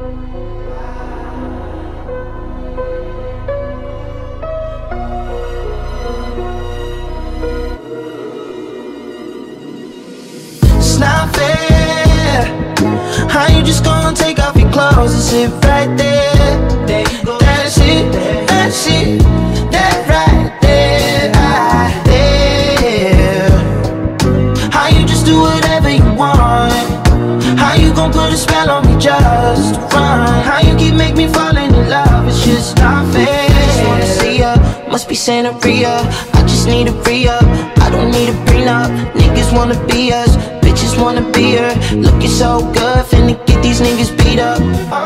It's not fair. How you just gonna take off your clothes and sit right there? There you go. That's it, that's it, that right there, right there. How you just do whatever you want? How you gon' put a spell on me just to run? How you keep make me falling in love? It's just not fair. I just wanna see ya, must be Santeria. I just need a re-up, I don't need a prenup. Niggas wanna be us, bitches wanna be her. Looking so good, finna get these niggas beat up.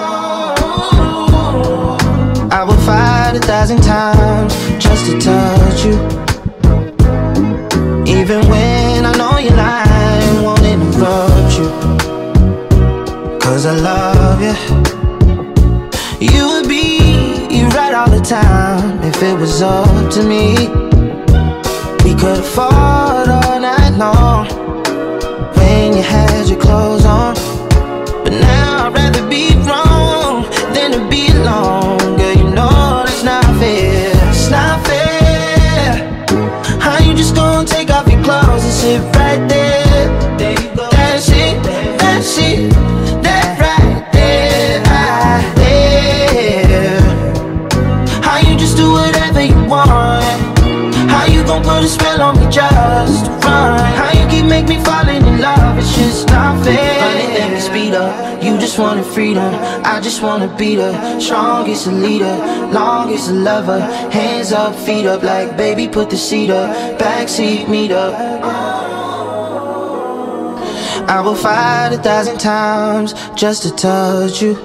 I would fight 1,000 times just to touch you. Even when I know you're lying, won't interrupt you. Cause I love you. You would be right all the time if it was up to me. We could've fought all night long when you had your clothes on. But now I'd rather be wrong than to be alone. Girl, you know that's not fair. It's not fair. How you just gonna take off your clothes and sit right there? There you go. That's it, that's it, that right there, right there. How you just do whatever you want? How you gon' put a spell on me just to run? How you keep make me falling in love? It's just not fair. Let me speed up. You just wanted freedom, I just wanna beat her. Strongest a leader, longest a lover. Hands up, feet up, like baby put the seat up. Backseat, meet up. I will fight 1,000 times just to touch you.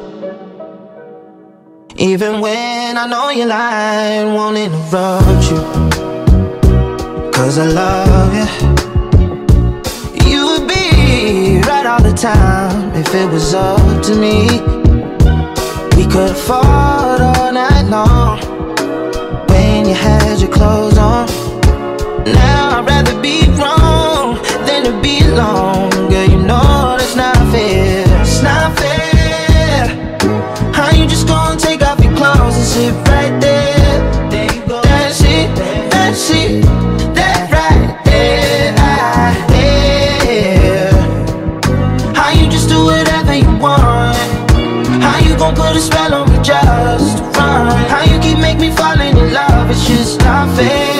Even when I know you're lying, won't interrupt you. Cause I love you. You would be right all the time if it was up to me. We could've fought all night long when you had your clothes on. Now I'd rather be wrong than to be alone. Girl, you know that's not fair. It's not fair. How you just gonna take off your clothes and sit right there? There you go. That's it, that's it, that right there, right there. How you just do whatever you want? How you gon' put a spell on me just to run? How you keep make me falling in love? It's just not fair.